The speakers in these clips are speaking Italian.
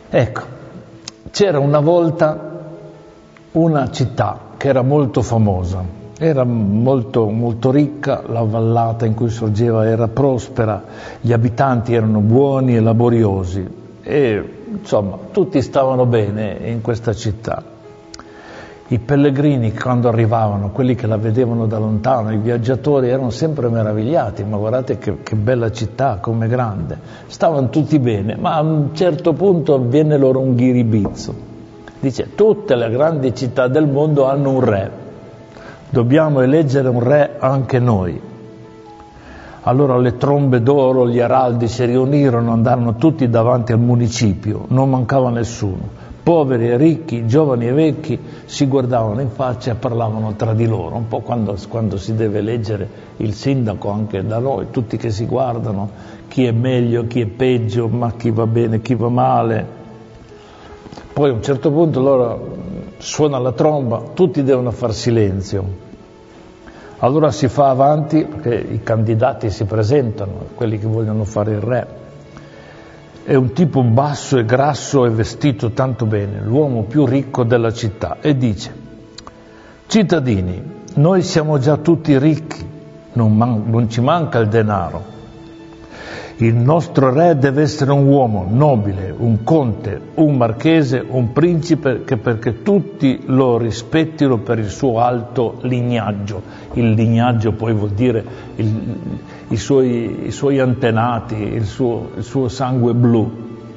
Ecco, c'era una volta una città che era molto famosa, era molto, molto ricca, la vallata in cui sorgeva era prospera, gli abitanti erano buoni e laboriosi e insomma tutti stavano bene in questa città. I pellegrini quando arrivavano, quelli che la vedevano da lontano, i viaggiatori erano sempre meravigliati, ma guardate che bella città, com'è grande. Stavano tutti bene, ma a un certo punto viene loro un ghiribizzo. Dice, tutte le grandi città del mondo hanno un re, dobbiamo eleggere un re anche noi. Allora le trombe d'oro, gli araldi si riunirono, andarono tutti davanti al municipio, non mancava nessuno. Poveri e ricchi, giovani e vecchi si guardavano in faccia e parlavano tra di loro, un po' quando si deve eleggere il sindaco anche da noi, tutti che si guardano, chi è meglio, chi è peggio, ma chi va bene, chi va male. Poi a un certo punto loro suona la tromba, tutti devono far silenzio. Allora si fa avanti, perché i candidati si presentano, quelli che vogliono fare il re. È un tipo basso e grasso e vestito tanto bene, l'uomo più ricco della città, e dice: cittadini, noi siamo già tutti ricchi, non ci manca il denaro. Il nostro re deve essere un uomo nobile, un conte, un marchese, un principe, perché tutti lo rispettino per il suo alto lignaggio. Il lignaggio poi vuol dire i suoi antenati, il suo sangue blu.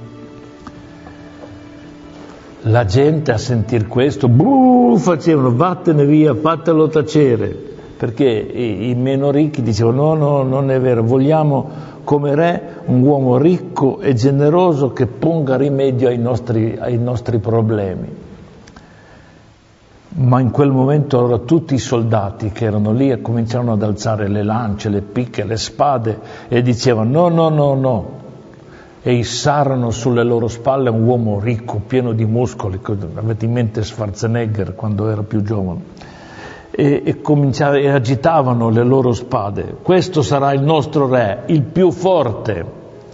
La gente a sentir questo, facevano, vattene via, fatelo tacere, perché i meno ricchi dicevano no, non è vero, vogliamo come re un uomo ricco e generoso che ponga rimedio ai nostri problemi. Ma in quel momento allora tutti i soldati che erano lì cominciarono ad alzare le lance, le picche, le spade e dicevano no, e issarono sulle loro spalle un uomo ricco, pieno di muscoli, avete in mente Schwarzenegger quando era più giovane, e agitavano le loro spade. Questo sarà il nostro re, il più forte.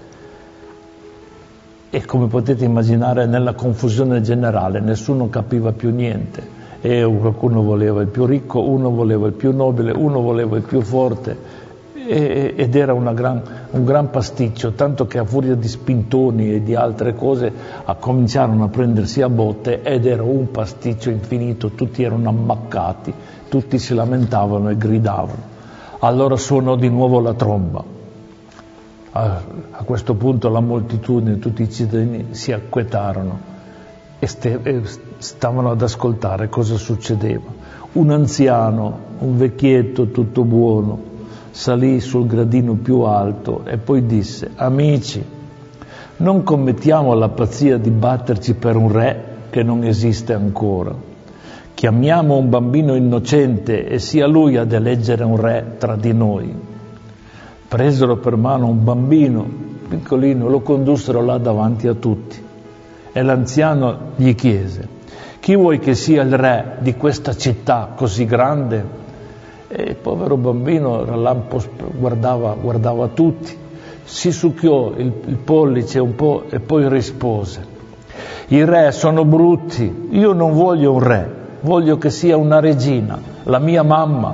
E come potete immaginare, nella confusione generale nessuno capiva più niente, e qualcuno voleva il più ricco, uno voleva il più nobile, uno voleva il più forte, ed era un gran pasticcio, tanto che a furia di spintoni e di altre cose cominciarono a prendersi a botte, ed era un pasticcio infinito, tutti erano ammaccati, tutti si lamentavano e gridavano. Allora suonò di nuovo la tromba. A questo punto la moltitudine, tutti i cittadini si acquetarono e stavano ad ascoltare cosa succedeva. Un anziano, un vecchietto tutto buono, salì sul gradino più alto e poi disse: amici, non commettiamo la pazzia di batterci per un re che non esiste ancora. Chiamiamo un bambino innocente e sia lui ad eleggere un re tra di noi. Presero per mano un bambino piccolino, lo condussero là davanti a tutti e l'anziano gli chiese: chi vuoi che sia il re di questa città così grande? E il povero bambino guardava tutti, si succhiò il pollice un po' e poi rispose: i re sono brutti, io non voglio un re, voglio che sia una regina, la mia mamma.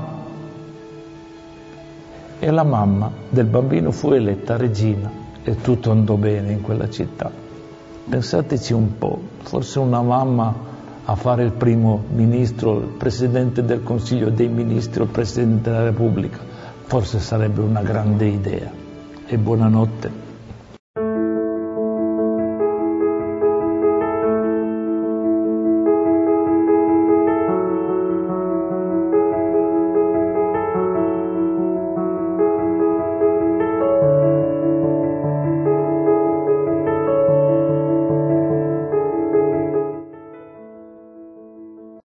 E la mamma del bambino fu eletta regina e tutto andò bene in quella città. Pensateci un po', forse una mamma a fare il primo ministro, il presidente del Consiglio dei Ministri, il presidente della Repubblica, forse sarebbe una grande idea. E buonanotte.